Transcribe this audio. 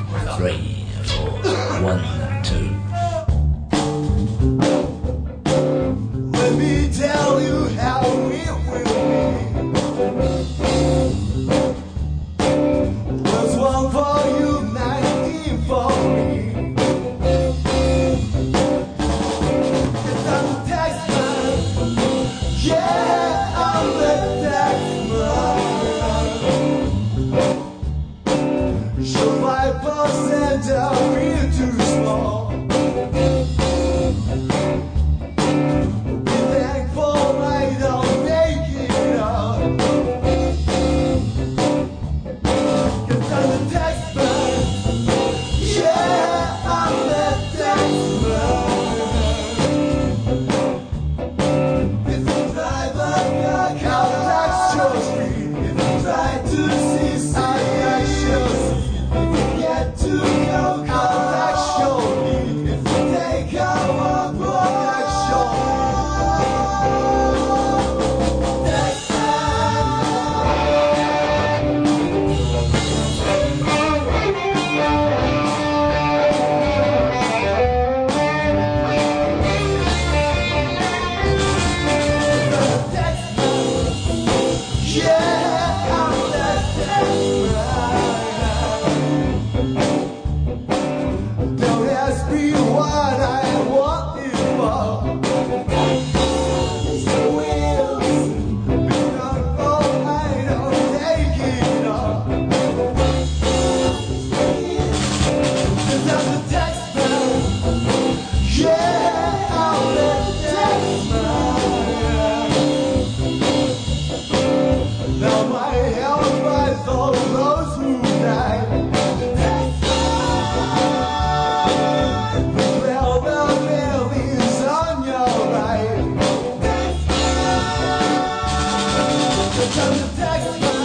3, 4, 1, 2. Let me tell you how it will be. Was one for you, 19 for me. It's on the text line. Yeah, I'm the text line. Show 5% of real too small. Come to text